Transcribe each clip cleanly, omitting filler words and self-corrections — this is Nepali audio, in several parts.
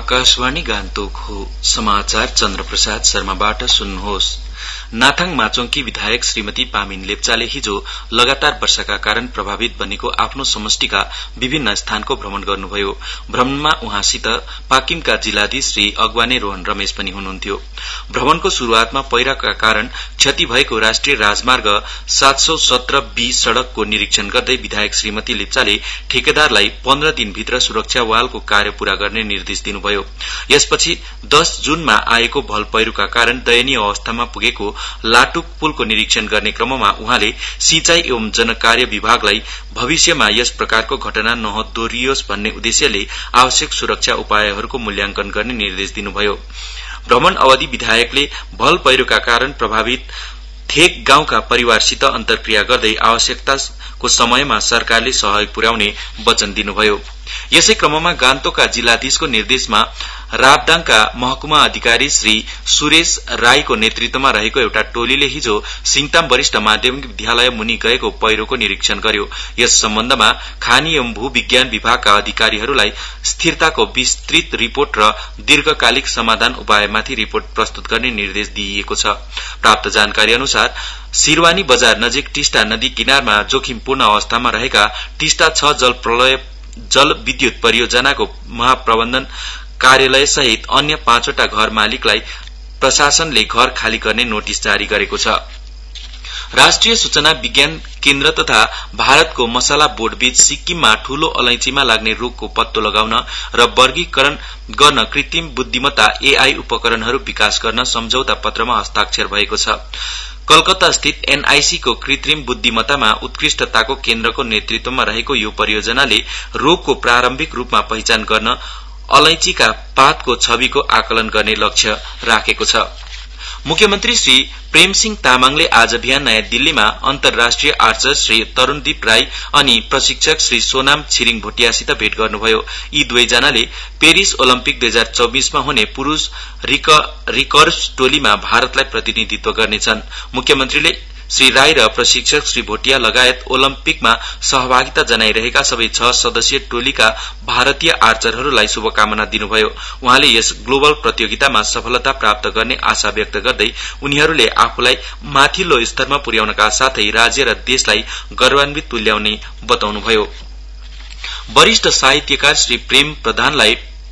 आकाशवाणी गान्तोक हो। समाचार चन्द्रप्रसाद शर्माबाट सुन्नुहोस्। नाथाङ माचोङकी विधायक श्रीमती पामिन लेप्चाले हिजो लगातार वर्षाका कारण प्रभावित बनेको आफ्नो समष्टिका विभिन्न स्थानको भ्रमण गर्नुभयो। भ्रमणमा उहाँसित पाकिमका जिल्लाधीश श्री अगवाने रोहन रमेश पनि हुनुहुन्थ्यो। भ्रमणको शुरूआतमा पहिराका कारण क्षति भएको राष्ट्रिय राजमार्ग 717B सड़कको निरीक्षण गर्दै विधायक श्रीमती लेप्चाले ठेकेदारलाई 15 दिनभित्र सुरक्षा वालको कार्य पूरा गर्ने निर्देश दिनुभयो। यसपछि 10 जुनमा आएको भल पहिरोका कारण दयनीय अवस्थामा पुगेको लाटुक पुलको निरीक्षण गर्ने क्रममा उहाँले सिंचाई एवं जनकार्य विभागलाई भविष्यमा यस प्रकारको घटना नहोदोरियोस् भन्ने उद्देश्यले आवश्यक सुरक्षा उपायहरूको मूल्याङ्कन गर्ने निर्देश दिनुभयो। भ्रमण अवधि विधायकले भल पहिरोका कारण प्रभावित थेक गाउँका परिवारसित अन्तर्क्रिया गर्दै आवश्यकताको समयमा सरकारले सहयोग पुर्याउने वचन दिनुभयो। यसै क्रममा गान्तोकका जिल्लाधीशको निर्देशमा राबदाङका महकुमा अधिकारी श्री सुरेश राईको नेतृत्वमा रहेको एउटा टोलीले हिजो सिङताम वरिष्ठ माध्यमिक विद्यालय मुनि गएको पहिरोको निरीक्षण गर्यो। यस सम्बन्धमा खानी एवं भूविज्ञान विभागका अधिकारीहरूलाई स्थिरताको विस्तृत रिपोर्ट र दीर्घकालिक समाधान उपायमाथि रिपोर्ट प्रस्तुत गर्ने निर्देश दिइएको छ। प्राप्त जानकारी अनुसार सिरवानी बजार नजिक टिस्टा नदी किनारमा जोखिमपूर्ण अवस्थामा रहेका टिस्टा 6 जल विद्युत परियोजनाको महाप्रबन्धन कार्यालय सहित अन्य 5 वटा घर मालिकलाई प्रशासनले घर खाली गर्ने नोटिस जारी गरेको छ। राष्ट्रिय सूचना विज्ञान केन्द्र तथा भारतको मसला बोर्ड बीच सिक्किममा ठूलो अलैंचीमा लाग्ने रोगको पत्तो लगाउन र वर्गीकरण गर्न कृत्रिम बुद्धिमत्ता AI उपकरणहरू विकास गर्न सम्झौता पत्रमा हस्ताक्षर भएको छ। कलकत्ता स्थित NIC को कृत्रिम बुद्धिमत्तामा उत्कृष्टताको केन्द्रको नेतृत्वमा रहेको यो परियोजनाले रोगको प्रारम्भिक रूपमा पहिचान गर्न अलैंचीका पातको छविको आकलन गर्ने लक्ष्य राखेको छ। मुख्यमन्त्री श्री प्रेमसिंह तामाङले आज बिहान नयाँ दिल्लीमा अन्तर्राष्ट्रिय आर्चर श्री तरूणदीप राई अनि प्रशिक्षक श्री सोनाम छिरिङ भोटियासित भेट गर्नुभयो। यी दुवैजनाले पेरिस ओलम्पिक 2024 मा हुने पुरूष रिकर्भ टोलीमा भारतलाई प्रतिनिधित्व गर्नेछन्। मुख्यमन्त्रीले श्री राई र प्रशिक्षक श्री भोटिया लगायत ओलम्पिकमा सहभागिता जनाइरहेका सबै 6 सदस्यीय टोलीका भारतीय आर्चरहरूलाई शुभकामना दिनुभयो। उहाँले यस ग्लोबल प्रतियोगितामा सफलता प्राप्त गर्ने आशा व्यक्त गर्दै उनीहरूले आफूलाई माथिल्लो स्तरमा पुर्याउनका साथै राज्य र देशलाई गौरवान्वित तुल्याउने बताउनुभयो। वरिष्ठ साहित्यकार श्री प्रेम प्रधानलाई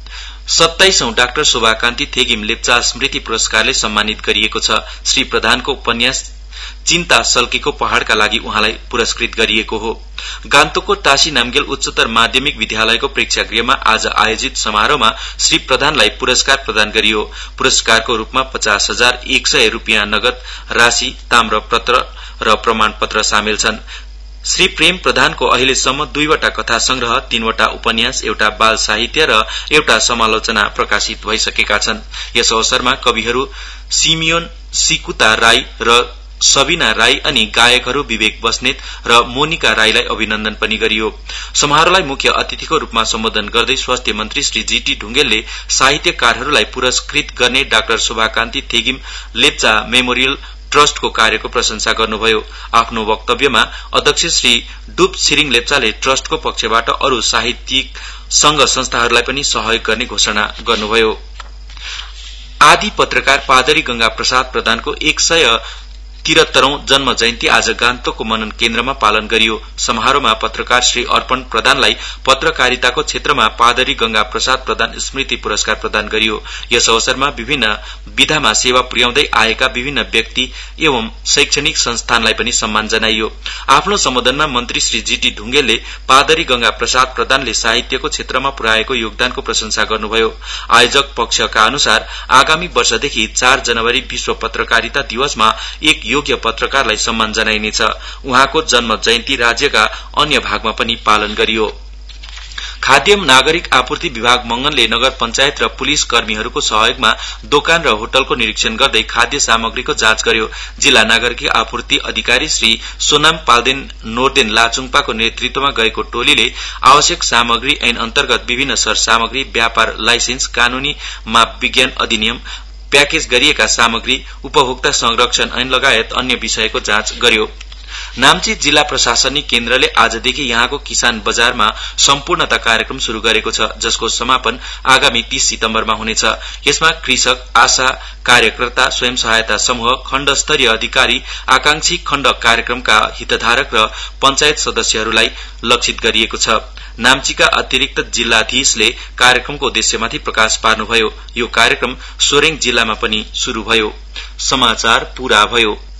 27औं डाक्टर शोभाकान्ति थेगिम लेप्चा स्मृति पुरस्कारले सम्मानित गरिएको छ। श्री प्रधानको उपन्यास चिन्ता सल्केको पहाड़का लागि उहाँलाई पुरस्कृत गरिएको हो। गान्तोकको टासी नामगेल उच्चतर माध्यमिक विद्यालयको प्रेक्षागृहमा आज आयोजित समारोहमा श्री प्रधानलाई पुरस्कार प्रदान गरियो। पुरस्कारको रूपमा 50,100 रुपियाँ नगद राशि, ताम्रपत्र र प्रमाणपत्र सामेल छन्। श्री प्रेम प्रधानको अहिलेसम्म 2 वटा कथा संग्रह, 3 वटा उपन्यास, एउटा बाल साहित्य र एउटा समालोचना प्रकाशित भइसकेका छन्। यस अवसरमा कविहरू सिमियोन सिकुता राई र सबिना राई अनि गायकहरू विवेक बस्नेत र मोनिका राईलाई अभिनन्दन पनि गरियो। समारोहलाई मुख्य अतिथिको रूपमा सम्बोधन गर्दै स्वास्थ्य मन्त्री श्री जीटी ढुङ्गेलले साहित्यकारहरूलाई पुरस्कृत गर्ने डाक्टर शोभाकान्ति थेगिम लेप्चा मेमोरियल ट्रस्टको कार्यको प्रशंसा गर्नुभयो। आफ्नो वक्तव्यमा अध्यक्ष श्री डुप छिरिङ लेप्चाले ट्रस्टको पक्षबाट अरू साहित्यिक संघ संस्थाहरूलाई पनि सहयोग गर्ने घोषणा गर्नुभयो। आदि पत्रकार पादरी गंगा प्रसाद प्रधानको 173औं जन्म जयन्ती आज गान्तोकको मनन केन्द्रमा पालन गरियो। समारोहमा पत्रकार श्री अर्पण प्रधानलाई पत्रकारिताको क्षेत्रमा पादरी गंगा प्रसाद प्रधान स्मृति पुरस्कार प्रदान गरियो। यस अवसरमा विभिन्न विधामा सेवा पुर्याउँदै आएका विभिन्न व्यक्ति एवं शैक्षणिक संस्थानलाई पनि सम्मान जनाइयो। आफ्नो सम्बोधनमा मन्त्री श्री जीटी ढुङ्गेलले पादरी गंगा प्रसाद प्रधानले साहित्यको क्षेत्रमा पुर्याएको योगदानको प्रशंसा गर्नुभयो। आयोजक पक्षका अनुसार आगामी वर्षदेखि 4 जनवरी विश्व पत्रकारिता दिवसमा एक योग्य पत्रकारलाई सम्मान जनाइनेछ। उहाँको जन्म जयन्ती राज्यका अन्य भागमा पनि पालन गरियो। खाद्य नागरिक आपूर्ति विभाग मंगनले नगर पञ्चायत र पुलिस कर्मीहरूको सहयोगमा दोकान र होटलको निरीक्षण गर्दै खाद्य सामग्रीको जाँच गर्यो। जिल्ला नागरिक आपूर्ति अधिकारी श्री सोनाम पाल्देन नोर्देन लाचुङपाको नेतृत्वमा गएको टोलीले आवश्यक सामग्री ऐन अन्तर्गत विभिन्न सरसामग्री, व्यापार लाइसेन्स, कानूनी माप विज्ञान अधिनियम, प्याकेज गरिएका सामग्री, उपभोक्ता संरक्षण ऐन लगायत अन्य विषयको जाँच गर्यो। नाम्ची जिल्ला प्रशासनिक केन्द्रले आजदेखि यहाँको किसान बजारमा सम्पूर्णता कार्यक्रम शुरू गरेको छ जसको समापन आगामी 30 सितम्बरमा हुनेछ। यसमा कृषक, आशा कार्यकर्ता, स्वयं सहायता समूह, खण्ड स्तरीय अधिकारी, आकांक्षी खण्ड कार्यक्रमका हितधारक र पञ्चायत सदस्यहरूलाई लक्षित गरिएको छ। नाम्चीका अतिरिक्त जिल्लाधीशले कार्यक्रमको उद्देश्यमाथि प्रकाश पार्नुभयो। यो कार्यक्रम सोरेङ जिल्लामा पनि शुरू भयो। समाचार पूरा भयो।